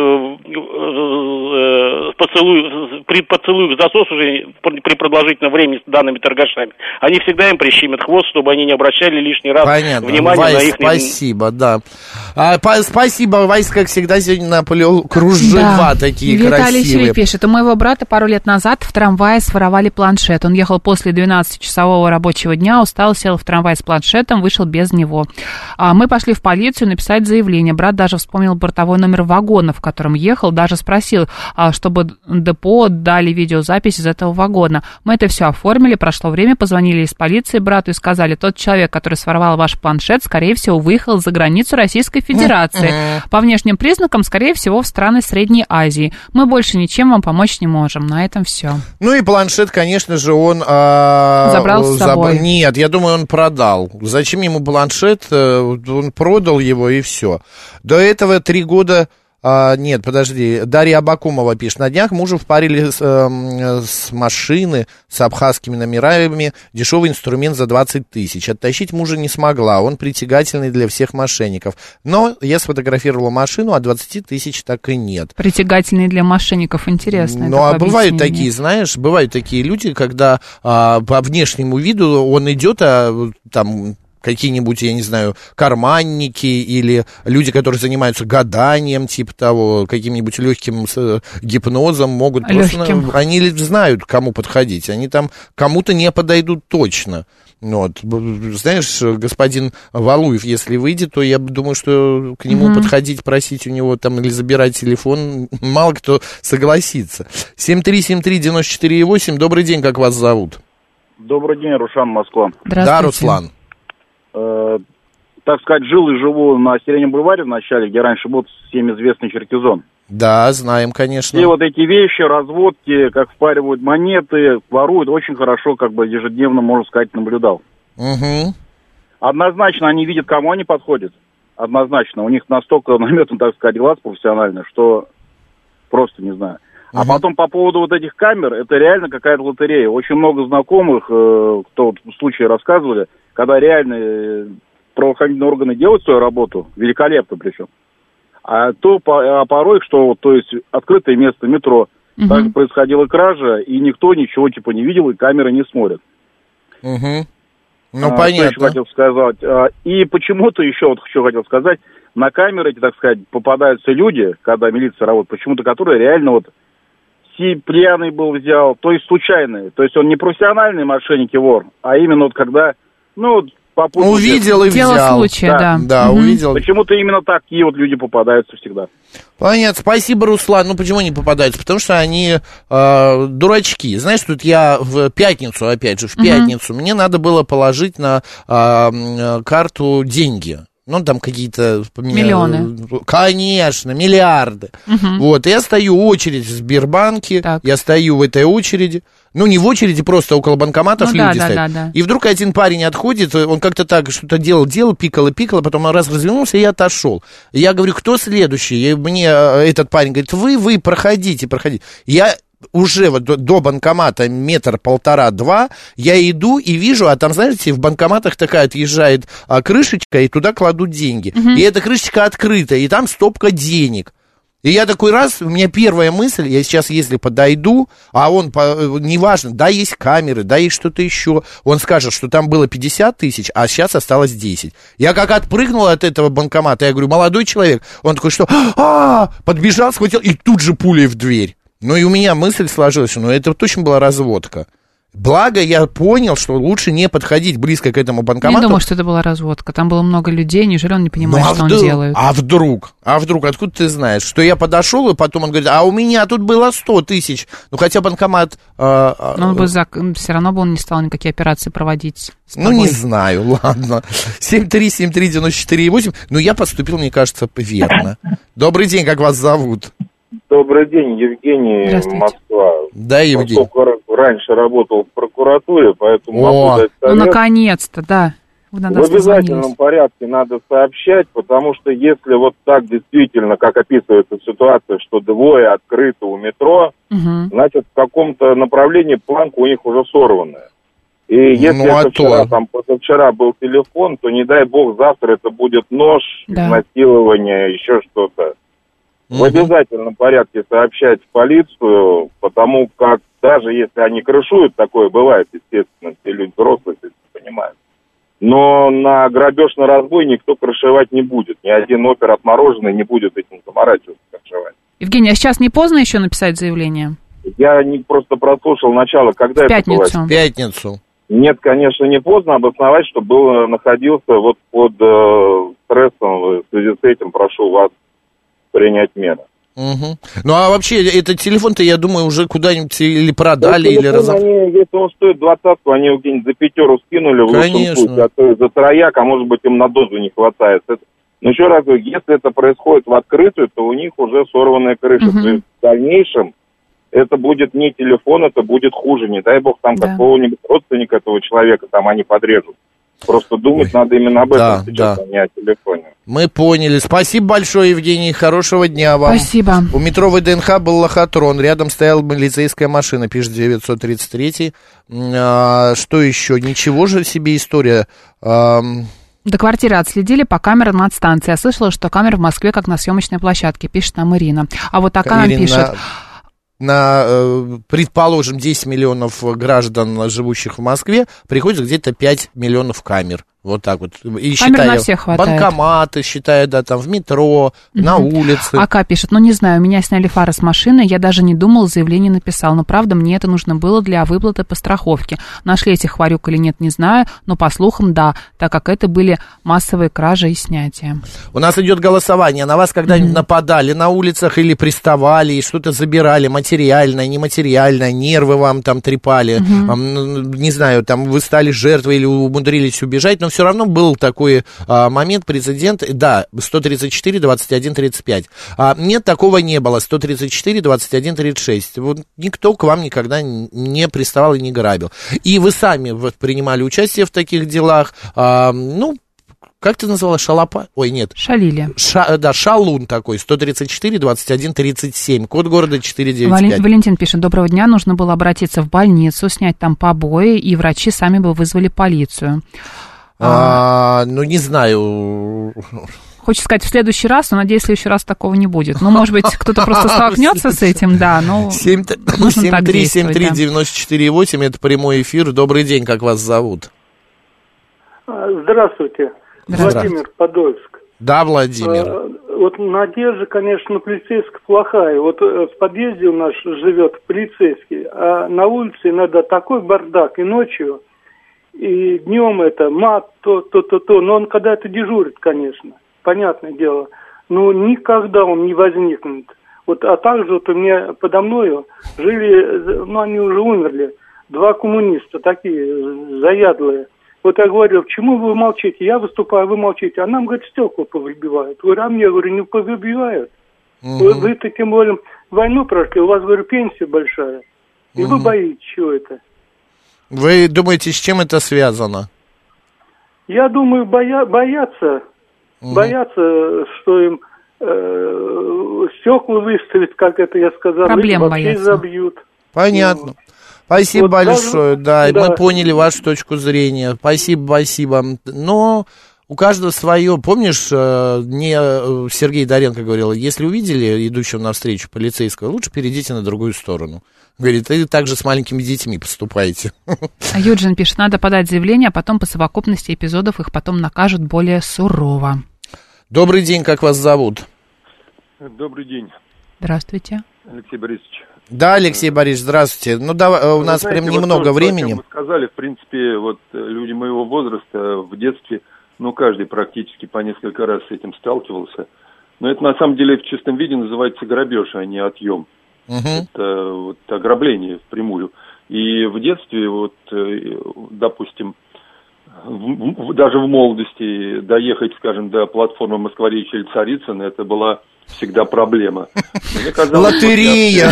поцелуе к засосу, при продолжительном времени с данными торгашами, они всегда им прищемят хвост, чтобы они не обращали лишний раз внимания Вайс, на их... спасибо, да. Спасибо, Вайс, как всегда, сегодня наплел кружева такие Виталий красивые. Сили пишет: у моего брата пару лет назад в трамвае своровали планшет. Он ехал после 12-часового рабочего дня, устал, сел в трамвай с планшетом, вышел без него. Мы пошли в полицию написать заявление. Брат даже вспомнил бортовой номер вагона, в котором ехал, даже спросил, чтобы депо дали видеозапись из этого вагона. Мы это все оформили, прошло время, позвонили из полиции брату и сказали: тот человек, который своровал ваш планшет, скорее всего, выехал за границу Российской Федерации. По внешним признакам, скорее всего, в страны Средней Азии. Мы больше ничем вам помочь не можем. На этом все. Ну и планшет, конечно же, он... Забрал с собой. Нет, я думаю, он продал. Зачем ему планшет? Он продал его и все. До этого 3 года... Нет, подожди, Дарья Абакумова пишет: на днях мужа впарили с машины с абхазскими номерами дешевый инструмент за 20 тысяч. Оттащить мужа не смогла, он притягательный для всех мошенников. Но я сфотографировала машину, а 20 тысяч так и нет. Притягательный для мошенников, интересно. Ну, а бывают такие, знаешь, бывают такие люди, когда по внешнему виду он идет, там... какие-нибудь, я не знаю, карманники или люди, которые занимаются гаданием, типа того, каким-нибудь легким гипнозом могут просто... Они знают, к кому подходить, они там кому-то не подойдут точно. Вот. Знаешь, господин Валуев, если выйдет, то я думаю, что к нему подходить, просить у него там или забирать телефон, мало кто согласится. 7373948, добрый день, как вас зовут? Добрый день, Рушан, Москва. Да, Руслан. Так сказать, жил и живу на Сиреневом бульваре в начале, где раньше был всем известный Черкизон. Да, знаем, конечно. И вот эти вещи, разводки, как впаривают монеты, воруют, очень хорошо, как бы ежедневно, можно сказать, наблюдал. Угу. Однозначно они видят, кому они подходят. однозначно. У них настолько наметан, так сказать, глаз профессиональный, что просто не знаю. А потом по поводу вот этих камер, это реально какая-то лотерея. Очень много знакомых, кто вот в случае рассказывали, когда реально правоохранительные органы делают свою работу, великолепно причем. А порой, что, то есть, открытое место, метро, так происходила кража, и никто ничего, типа, не видел, и камеры не смотрят. Ну, понятно. Что хотел сказать. И почему-то еще, вот что хотел сказать, на камеры эти, так сказать, попадаются люди, когда милиция работает, почему-то, которые реально вот пьяный был, взял, то есть случайные. То есть он не профессиональный мошенник и вор, а именно вот когда, ну, попутно... Увидел и взял. Дело случая, да. Да, увидел. Почему-то именно такие вот люди попадаются всегда. Понятно. Спасибо, Руслан. Ну, почему они попадаются? Потому что они дурачки. Знаешь, тут я в пятницу, опять же, мне надо было положить на карту деньги. Ну, там какие-то... Миллионы. Конечно, миллиарды. Вот, и я стою в очередь в Сбербанке, я стою в этой очереди. Ну, не в очереди, просто около банкоматов люди стоят. Да. И вдруг один парень отходит, он как-то так что-то делал, пикал, потом раз развернулся и отошел. Я говорю, кто следующий? И мне этот парень говорит, вы, проходите. Я... уже вот до банкомата 1,5-2 я иду и вижу, а там, знаете, в банкоматах такая отъезжает крышечка, и туда кладут деньги. И эта крышечка открыта, и там стопка денег. И я такой раз, у меня первая мысль, я сейчас, если подойду, а он, неважно, да, есть камеры, да, есть что-то еще, он скажет, что там было 50 тысяч, а сейчас осталось 10. Я как отпрыгнул от этого банкомата, я говорю, молодой человек, он такой, что, подбежал, схватил, и тут же пулей в дверь. Ну, и у меня мысль сложилась, что это точно была разводка. Благо, я понял, что лучше не подходить близко к этому банкомату. Не думаю, что это была разводка. Там было много людей, неужели он не понимает, что он делает? А вдруг, откуда ты знаешь? Что я подошел, и потом он говорит, а у меня тут было 100 тысяч. Ну, хотя банкомат... Но он бы все равно бы он не стал никакие операции проводить. Ну, не знаю, ладно. 7373948. Ну, я поступил, мне кажется, верно. Добрый день, как вас зовут? Добрый день, Евгений, Москва. Да, Евгений. Поскольку раньше работал в прокуратуре, поэтому могу дать совет. Ну, наконец-то, да. В обязательном порядке надо сообщать, потому что если вот так действительно, как описывается ситуация, что двое открыто у метро, значит, в каком-то направлении планка у них уже сорванная. И если это вчера, позавчера был телефон, то не дай бог завтра это будет нож, изнасилование, еще что-то. В обязательном порядке сообщать в полицию, потому как даже если они крышуют, такое бывает, естественно, все люди взрослые, понимают. Но на грабеж, на разбой никто крышевать не будет. Ни один опер отмороженный не будет этим заморачиваться, крышевать. Евгений, а сейчас не поздно еще написать заявление? Я просто прослушал начало, когда это бывает. В пятницу. Нет, конечно, не поздно обосновать, что находился вот под стрессом, в связи с этим прошу вас принять меры. Ну, а вообще, этот телефон-то, я думаю, уже куда-нибудь или продали, или если он стоит 20-ку, они его где-нибудь за 5 скинули в лучшем случае, а то за трояк, а может быть, им на дозу не хватает. Но еще раз говорю, если это происходит в открытую, то у них уже сорванная крыша. То есть в дальнейшем это будет не телефон, это будет хуже. Не дай бог там какого-нибудь родственника этого человека, там они подрежут. Просто думать надо именно об этом сейчас, а не о телефоне. Мы поняли. Спасибо большое, Евгений. Хорошего дня вам. Спасибо. У метро ВДНХ был лохотрон. Рядом стояла милицейская машина, пишет 933. Что еще? Ничего же себе история. До квартиры отследили по камерам над станцией. Я слышала, что камеры в Москве как на съемочной площадке, пишет нам Ирина. А вот такая нам пишет... предположим, 10 миллионов граждан, живущих в Москве, приходится где-то 5 миллионов камер. Вот так вот. И камер на всех хватает. Банкоматы, считая, да, там в метро, на улице. АК пишет, не знаю, меня сняли фары с машины, я даже не думал, заявление написал. Но правда, мне это нужно было для выплаты по страховке. Нашли этих хварюк или нет, не знаю, но по слухам, да, так как это были массовые кражи и снятия. У нас идет голосование. На вас когда-нибудь нападали на улицах или приставали, и что-то забирали, материальное, нематериальное, нервы вам там трепали, не знаю, там вы стали жертвой или умудрились убежать, но все равно был такой момент, прецедент, да, 134, 21, 35. Нет, такого не было, 134, 21, 36. Вот никто к вам никогда не приставал и не грабил. И вы сами принимали участие в таких делах, как ты назвала, шалопа? Ой, нет. Шалили. Шалун такой, 134-21-37, код города 495. Валентин пишет, доброго дня, нужно было обратиться в больницу, снять там побои, и врачи сами бы вызвали полицию. Ну, не знаю. Хочется сказать, в следующий раз, но, надеюсь, в следующий раз такого не будет. Ну, может быть, кто-то просто столкнется с этим, да, но нужно так действовать. 7373948, это прямой эфир. Добрый день, как вас зовут? Здравствуйте. Владимир, Подольск. Да, Владимир. Вот надежда, конечно, полицейская плохая. Вот в подъезде у нас живет полицейский, а на улице иногда такой бардак, и ночью, и днем это мат, то. Но он когда-то дежурит, конечно, понятное дело. Но никогда он не возникнет. Вот, а также вот у меня подо мною жили, ну они уже умерли, 2 коммуниста, такие заядлые. Вот я говорю, почему вы молчите? Я выступаю, вы молчите. А нам, говорит, стекла повыбивают. Говорю, а мне, говорю, не повыбивают. Вы-то тем более войну прошли, у вас, говорю, пенсия большая. И вы боитесь, чего это? Вы думаете, с чем это связано? Я думаю, боятся, что им стекла выставят, как это я сказал, проблем вообще боятся. Забьют. Понятно. Спасибо вот большое, да, мы поняли вашу точку зрения. Спасибо. Но у каждого свое. Помнишь, мне Сергей Доренко говорил, если увидели идущего навстречу полицейского, лучше перейдите на другую сторону. Говорит, и так же с маленькими детьми поступайте. А Юджин пишет, надо подать заявление, а потом по совокупности эпизодов их потом накажут более сурово. Добрый день, как вас зовут? Добрый день. Здравствуйте. Алексей Борисович. Да, Алексей Борисович, здравствуйте. Ну, давай, у нас прям немного времени. Вы сказали, в принципе, вот люди моего возраста в детстве, ну, каждый практически по несколько раз с этим сталкивался. Но это, на самом деле, в чистом виде называется грабеж, а не отъем. Это вот ограбление впрямую. И в детстве, вот, допустим, даже в молодости доехать, скажем, до платформы Москва-Речь или Царицына, это была всегда проблема. Лотерея.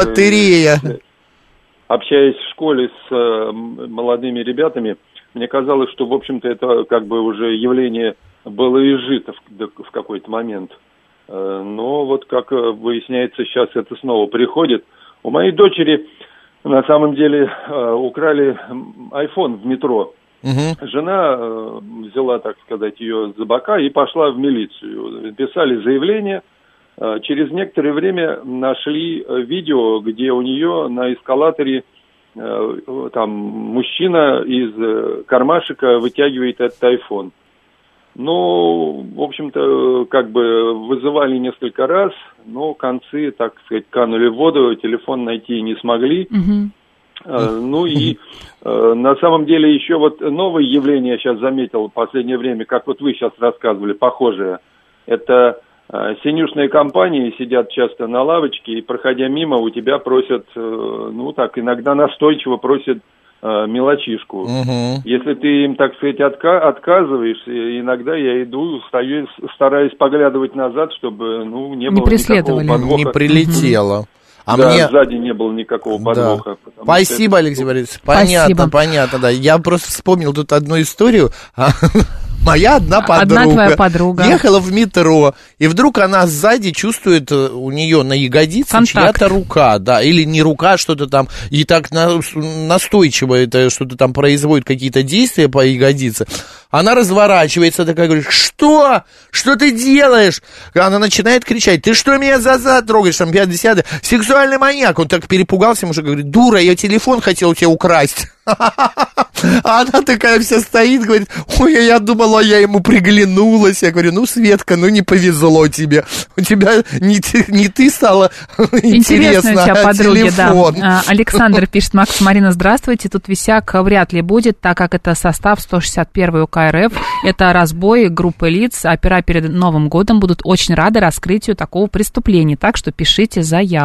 Общаясь в школе с молодыми ребятами, мне казалось, что, в общем-то, это как бы уже явление было изжито в какой-то момент. Но вот, как выясняется, сейчас это снова приходит. У моей дочери, на самом деле, украли iPhone в метро. Жена взяла, так сказать, ее за бока и пошла в милицию. Писали заявление. Через некоторое время нашли видео, где у нее на эскалаторе там мужчина из кармашека вытягивает этот iPhone. Ну, в общем-то, как бы вызывали несколько раз, но концы, так сказать, канули в воду, телефон найти не смогли. Ну и на самом деле еще вот новое явление я сейчас заметил в последнее время, как вот вы сейчас рассказывали, похожее. Это синюшные компании сидят часто на лавочке и, проходя мимо, у тебя просят, ну так, иногда настойчиво просят мелочишку. Если ты им, так сказать, отказываешь, иногда я иду, стою, стараюсь поглядывать назад, чтобы, ну, не было никакого подвоха. Не прилетело. А да, мне... сзади не было никакого подвоха. Да. Спасибо, Алексей Борисович. Понятно, да. Я просто вспомнил тут одну историю. Моя одна твоя подруга ехала в метро, и вдруг она сзади чувствует у нее на ягодице чья-то рука, да, или не рука, что-то там, и так настойчиво это что-то там производит, какие-то действия по ягодице. Она разворачивается, такая говорит, что? Что ты делаешь? Она начинает кричать, ты что меня за зад трогаешь, там 50-е, сексуальный маньяк. Он так перепугался, мужик говорит, дура, я телефон хотел у тебя украсть. А она такая вся стоит, говорит, ой, я думала, я ему приглянулась. Я говорю, ну, Светка, ну, не повезло тебе. У тебя не ты стала интересна, у тебя а подруги, телефон. Да. Александр пишет, Макс, Марина, здравствуйте. Тут висяк вряд ли будет, так как это состав 161 УК РФ. Это разбой группы лиц. Опера перед Новым годом будут очень рады раскрытию такого преступления. Так что пишите заяву.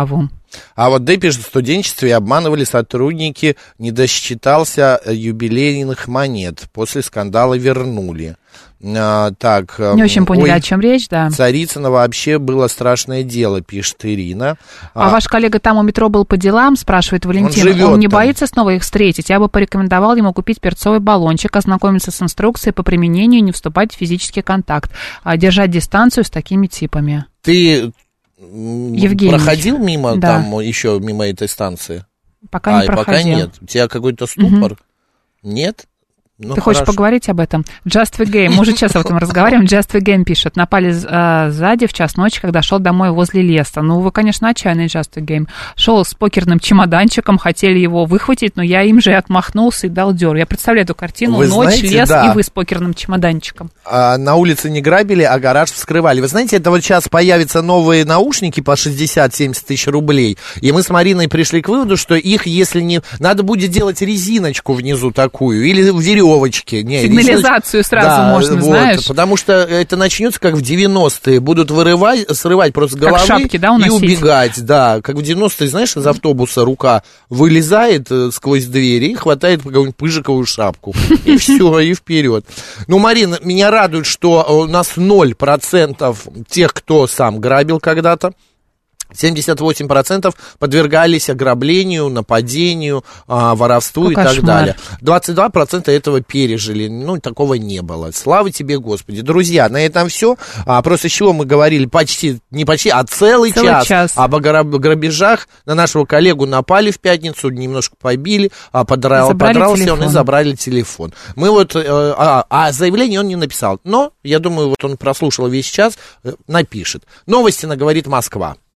А вот Д пишет, в студенчестве обманывали сотрудники, не досчитался юбилейных монет. После скандала вернули. Так, не очень поняли, о чем речь, да. Царицыно вообще было страшное дело, пишет Ирина. А ваш коллега там у метро был по делам, спрашивает Валентин. Он не боится снова их встретить? Я бы порекомендовал ему купить перцовый баллончик, ознакомиться с инструкцией по применению, не вступать в физический контакт, держать дистанцию с такими типами. Ты Евгений проходил мимо, там еще мимо этой станции? Пока не проходил. Пока нет. У тебя какой-то ступор? Нет? Ну, ты хочешь поговорить об этом? Just the Game. Мы уже сейчас об этом разговариваем. Just the Game пишет. Напали сзади в час ночи, когда шел домой возле леса. Ну, вы, конечно, отчаянный Just the Game. Шел с покерным чемоданчиком, хотели его выхватить, но я им же отмахнулся и дал дёру. Я представляю эту картину. Вы ночь, знаете, лес, и вы с покерным чемоданчиком. На улице не грабили, а гараж вскрывали. Вы знаете, это вот сейчас появятся новые наушники по 60-70 тысяч рублей. И мы с Мариной пришли к выводу, что их, если не... Надо будет делать резиночку внизу такую, или веревочки. Сигнализацию сразу можно, вот, знаешь. Потому что это начнется как в 90-е. Будут срывать просто с головы шапки, да, и убегать. Да, как в 90-е, знаешь, из автобуса рука вылезает сквозь двери и хватает какую-нибудь пыжиковую шапку. И все, и вперед. Ну, Марина, меня радует, что у нас 0% тех, кто сам грабил когда-то. 78% подвергались ограблению, нападению, воровству и так далее. 22% этого пережили. Ну, такого не было. Слава тебе, Господи. Друзья, на этом все. Просто с чего мы говорили не почти, а целый час об грабежах. На нашего коллегу напали в пятницу, немножко побили, подрался он и забрали телефон. Мы вот, заявление он не написал. Но, я думаю, вот он прослушал весь час, напишет. Новости на «Говорит Москва».